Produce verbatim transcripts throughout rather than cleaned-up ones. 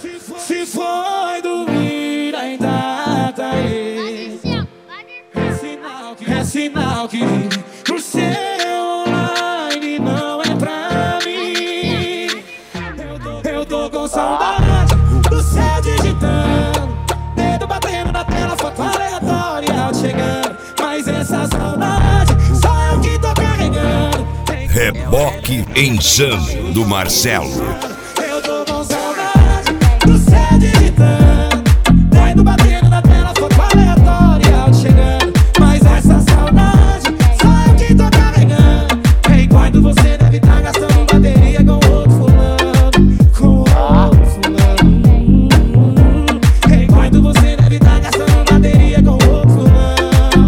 Se foi dormir, ainda tá aí. É sinal que, é sinal que o seu online não é pra mim. Eu tô, eu tô com saudade do céu digitando, dedo batendo na tela, foto aleatória chegando. Mas essa saudade só eu que tô carregando. Reboque Insano do Marcelo. Eu tô com saudade do céu digitando, dedo batendo na tela, foto aleatória chegando. Mas essa saudade só eu que tô carregando. Enquanto você deve estar gastando bateria com outro fulano, com outro fulano. Enquanto você deve estar gastando bateria com outro fulano.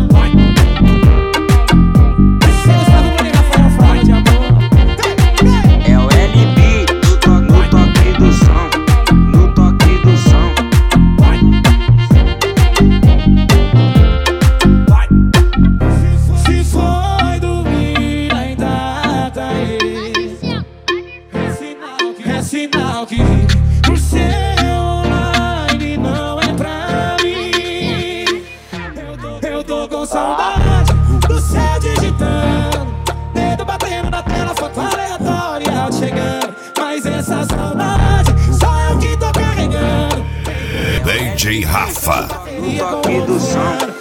Você sabe pra ligar fora fora de amor. É o L B no toque do som, no toque do som. Se foi dormir, ainda tá aí. É sinal que, é sinal que o seu online não é pra mim. Eu tô, eu tô com saudade do céu digitando, dedo batendo na tela, foto aleatória chegando. Mas essa saudade só eu que tô carregando. D J Rafa. No toque do som.